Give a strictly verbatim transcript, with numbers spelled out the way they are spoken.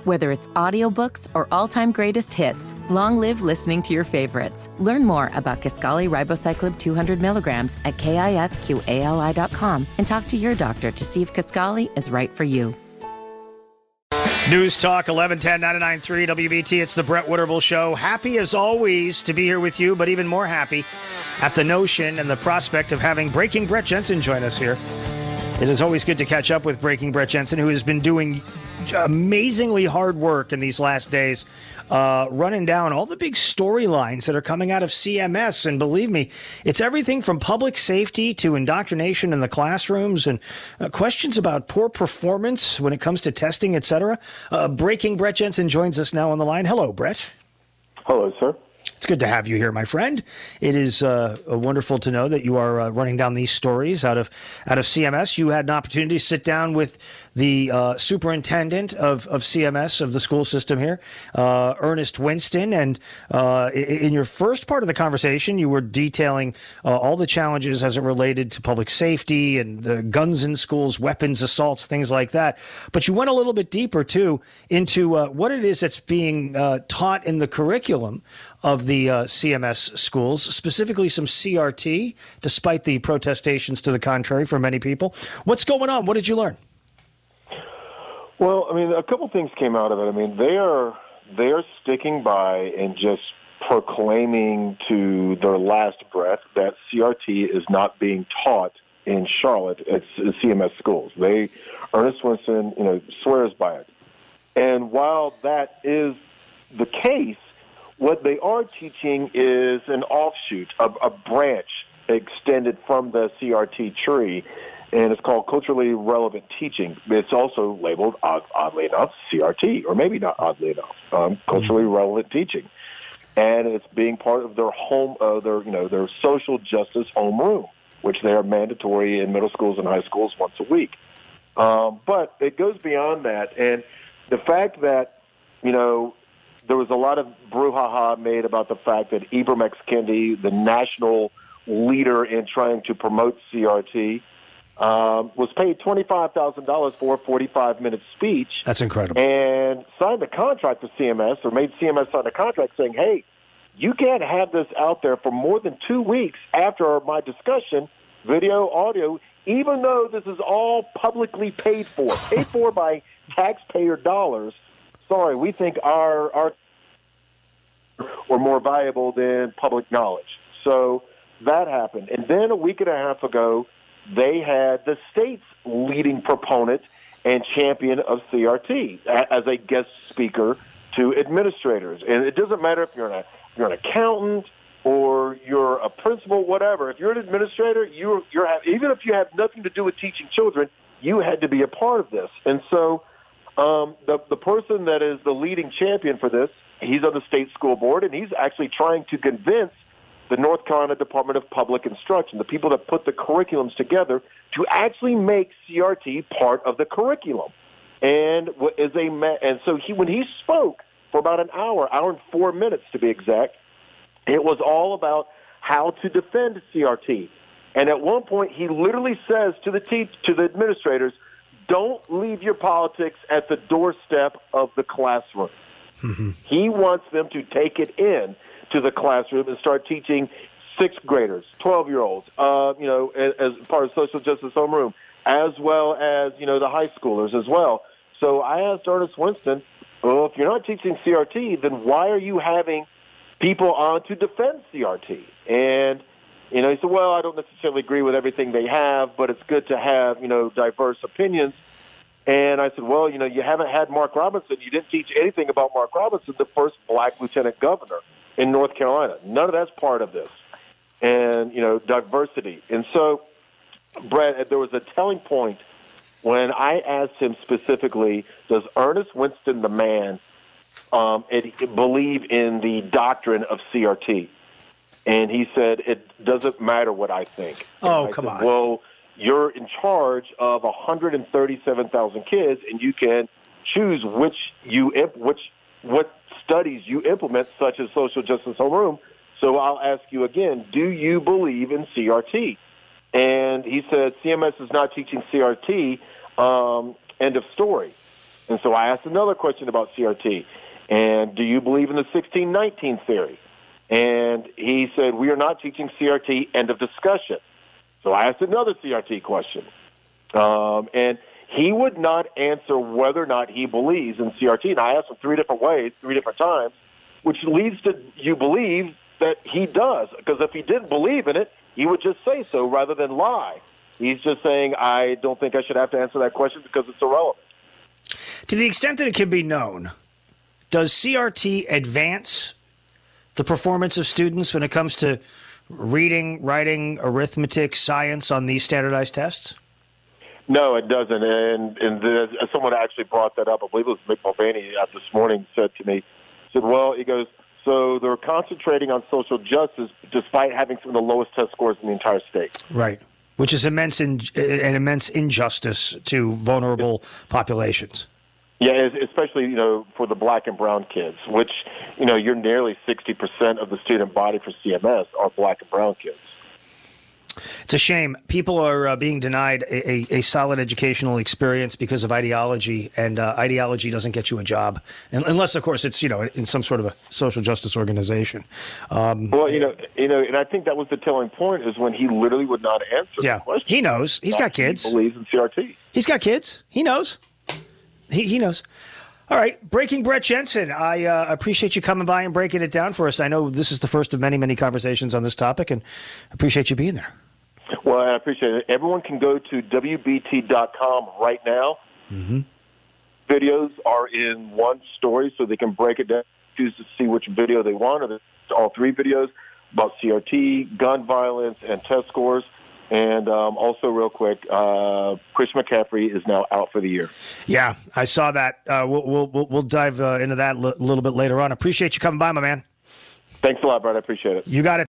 Whether it's audiobooks or all-time greatest hits, long live listening to your favorites. Learn more about Kisqali Ribociclib two hundred milligrams at kisqali dot com and talk to your doctor to see if Kisqali is right for you. News Talk eleven ten ninety-nine point three W B T. It's the Brett Winterble Show. Happy as always to be here with you, but even more happy at the notion and the prospect of having Breaking Brett Jensen join us here. It is always good to catch up with Breaking Brett Jensen, who has been doing amazingly hard work in these last days, uh, running down all the big storylines that are coming out of C M S. And believe me, it's everything from public safety to indoctrination in the classrooms and uh, questions about poor performance when it comes to testing, et cetera. Uh, Breaking Brett Jensen joins us now on the line. Hello, Brett. Hello, sir. It's good to have you here, my friend. It is uh, wonderful to know that you are uh, running down these stories out of out of C M S. You had an opportunity to sit down with the uh, superintendent of, of C M S, of the school system here, uh, Ernest Winston. And uh, in your first part of the conversation, you were detailing uh, all the challenges as it related to public safety and the guns in schools, weapons, assaults, things like that. But you went a little bit deeper, too, into uh, what it is that's being uh, taught in the curriculum of the uh, C M S schools, specifically some C R T, despite the protestations to the contrary from many people. What's going on? What did you learn? Well, I mean, a couple things came out of it. I mean, they are they are sticking by and just proclaiming to their last breath that C R T is not being taught in Charlotte at C M S schools. They, Ernest Winston, you know, swears by it. And while that is the case, what they are teaching is an offshoot, a, a branch extended from the C R T tree, and it's called culturally relevant teaching. It's also labeled, odd, oddly enough, C R T, or maybe not oddly enough, um, culturally relevant teaching, and it's being part of their home, uh, their you know, their social justice homeroom, which they are mandatory in middle schools and high schools once a week. Um, but it goes beyond that, and the fact that you know. There was a lot of brouhaha made about the fact that Ibram X. Kendi, the national leader in trying to promote C R T, um, was paid twenty-five thousand dollars for a forty-five minute speech. That's incredible. And signed a contract with C M S, or made C M S sign a contract saying, hey, you can't have this out there for more than two weeks after my discussion, video, audio, even though this is all publicly paid for, paid for by taxpayer dollars. Sorry, we think our our are more valuable than public knowledge. So that happened. And then a week and a half ago, they had the state's leading proponent and champion of C R T as a guest speaker to administrators. And it doesn't matter if you're an, you're an accountant or you're a principal, whatever. If you're an administrator, you're, you're even if you have nothing to do with teaching children, you had to be a part of this. And so Um, the the person that is the leading champion for this, he's on the state school board, and he's actually trying to convince the North Carolina Department of Public Instruction, the people that put the curriculums together, to actually make C R T part of the curriculum. And is a and so he when he spoke for about an hour, hour and four minutes to be exact, it was all about how to defend C R T. And at one point, he literally says to the te- to the administrators, don't leave your politics at the doorstep of the classroom. Mm-hmm. He wants them to take it in to the classroom and start teaching sixth graders, twelve-year-olds, uh, you know, as, as part of social justice homeroom, as well as, you know, the high schoolers as well. So I asked Ernest Winston, well, if you're not teaching C R T, then why are you having people on to defend C R T? And You know, he said, well, I don't necessarily agree with everything they have, but it's good to have, you know, diverse opinions. And I said, well, you know, you haven't had Mark Robinson. You didn't teach anything about Mark Robinson, the first black lieutenant governor in North Carolina. None of that's part of this. And, you know, diversity. And so, Brett, there was a telling point when I asked him specifically, does Ernest Winston, the man, um, believe in the doctrine of C R T? And he said, it doesn't matter what I think. And oh, I come said, on. Well, you're in charge of one hundred thirty-seven thousand kids, and you can choose which you imp- which what studies you implement, such as social justice homeroom. So I'll ask you again, do you believe in C R T? And he said, C M S is not teaching C R T, um, end of story. And so I asked another question about C R T. And do you believe in the sixteen nineteen theory? And he said, we are not teaching C R T, end of discussion. So I asked another C R T question. Um, and he would not answer whether or not he believes in C R T. And I asked him three different ways, three different times, which leads to you believe that he does. Because if he didn't believe in it, he would just say so rather than lie. He's just saying, I don't think I should have to answer that question because it's irrelevant. To the extent that it can be known, does C R T advance the performance of students when it comes to reading, writing, arithmetic, science on these standardized tests? No, it doesn't. And and the, someone actually brought that up. I believe it was Mick Mulvaney uh, this morning said to me, said, well, he goes, so they're concentrating on social justice despite having some of the lowest test scores in the entire state. Right, which is immense in, an immense injustice to vulnerable populations. Yeah, especially, you know, for the black and brown kids, which, you know, you're nearly sixty percent of the student body for C M S are black and brown kids. It's a shame. People are uh, being denied a, a, a solid educational experience because of ideology, and uh, ideology doesn't get you a job, and, unless, of course, it's, you know, in some sort of a social justice organization. Um, well, you know, you know, and I think that was the telling point is when he literally would not answer yeah, the question. He knows. He's got kids. He believes in C R T. He's got kids. He knows. He, he knows. All right, Breaking Brett Jensen, I uh, appreciate you coming by and breaking it down for us. I know this is the first of many, many conversations on this topic, and I appreciate you being there. Well, I appreciate it. Everyone can go to W B T dot com right now. Mm-hmm. Videos are in one story, so they can break it down, choose to see which video they want, or all three videos about C R T, gun violence, and test scores. And um, also, real quick, uh, Chris McCaffrey is now out for the year. Yeah, I saw that. Uh, we'll, we'll, we'll dive uh, into that a l- little bit later on. Appreciate you coming by, my man. Thanks a lot, Brad. I appreciate it. You got it.